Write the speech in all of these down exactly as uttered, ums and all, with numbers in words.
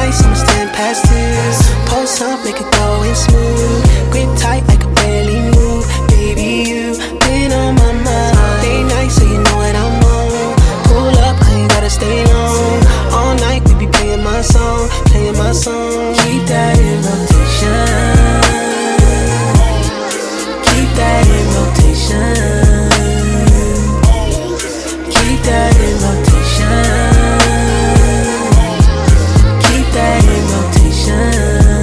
nights I'ma stand past this. Post up, make it go and smooth. Grip tight like I barely move. Baby, you been on my mind. Late night, so you know what I'm on. Pull up, I ain't gotta stay long. All night we be playing my song, playing my song. Keep that in rotation. Keep that in rotation. Keep that in rotation. Keep that in rotation.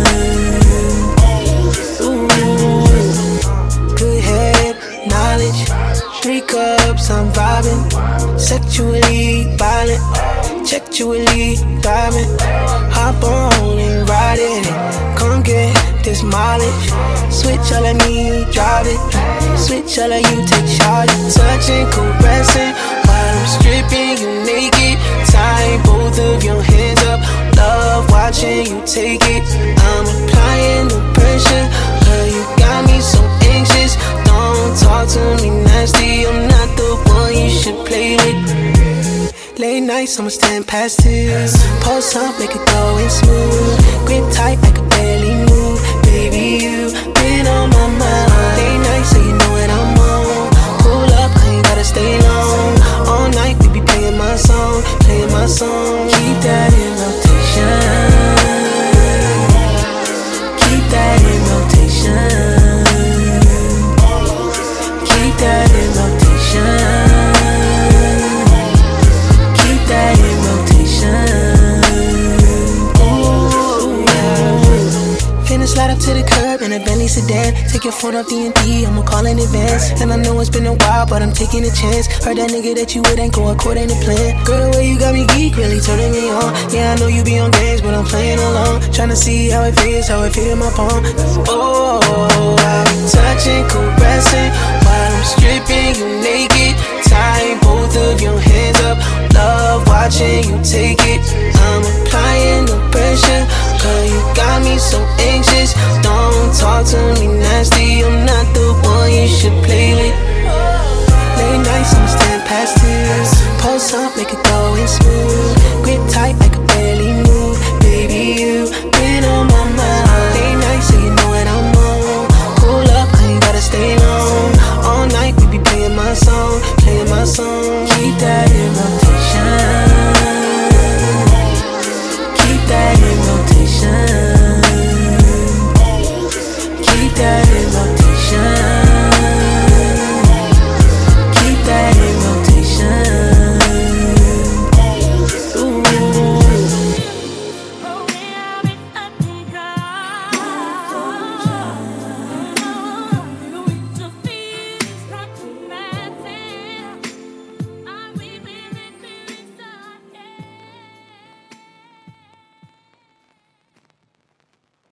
Ooh, good head, knowledge. Three cups, I'm vibing. Sexually violent, sexually driving. Hop on and ride it. Come get this mileage. Switch, I let me drive it. Switch, I let you take charge. Touching, caressing. While I'm stripping you naked. Tie both of your hands up. Love watching you take it. I'm applying the pressure. Girl, you got me so anxious. Don't talk to me nasty. I'm not the one you should play with. Late nights, I'ma stand past this. Post up, make it go and smooth. Grip tight, I can barely move. Baby, you been on my mind. Late nights, so you know what I'm on. Pull up, I ain't gotta stay long. All night, we be playing my song, playing my song. Keep that in rotation. Keep that in rotation. Keep that in rotation. That in rotation. Ooh, yeah. Finna slide up to the curb in a Bentley sedan. Take your phone off D and D, I'ma call in advance. And I know it's been a while, but I'm taking a chance. Heard that nigga that you with ain't go according to plan. Girl, the way you got me geek, really turning me on. Yeah, I know you be on games, but I'm playing along. Tryna see how it feels, how it feel in my palm. Oh, I'm touching, caressing. While I'm stripping you naked. Tie both of your hands up. Love watching you take it. I'm applying the pressure. Girl, you got me so anxious. Don't talk to me nasty. I'm not the one you should play with. Late nights, I'ma stand past this. Post up, make it go and smooth. Grip tight, I can barely move. Baby, you been on my mind. Late nights, so you know what I'm on. Pull up, I ain't gotta stay long. All night, we be playing my song, playing my song. Keep that in rotation. Keep that in rotation. Keep that in rotation.